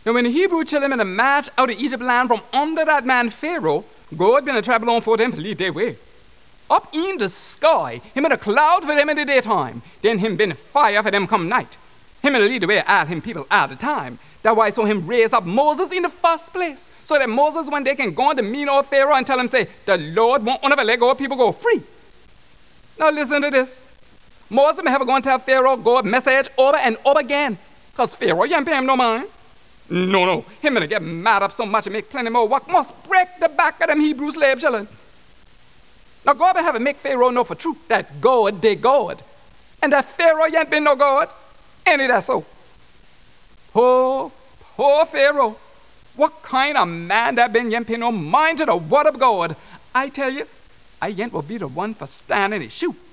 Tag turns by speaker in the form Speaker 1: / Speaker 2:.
Speaker 1: And when the Hebrew children in the march out of Egypt land from under that man Pharaoh, God been a travel on for them to lead their way. Up in the sky, him in a cloud for them in the daytime, then him been fire for them come night. Him in lead the way all him people all the time. That's why I saw him raise up Moses in the first place. So that Moses one day can go on to mean old Pharaoh and tell him, say, the Lord won't want to let go of people go free. Now listen to this. Moses may have to go and tell Pharaoh God message over and over again. Because Pharaoh, you ain't pay him no mind. No. Him gonna get mad up so much and make plenty more work. Must break the back of them Hebrew slave children. Now God will have to make Pharaoh know for truth that God, they God. And that Pharaoh ain't been no God. Ain't that so? Poor Pharaoh. What kind of man that been ain't pay no mind to the word of God? I tell you, I ain't will be the one for standing his shoe.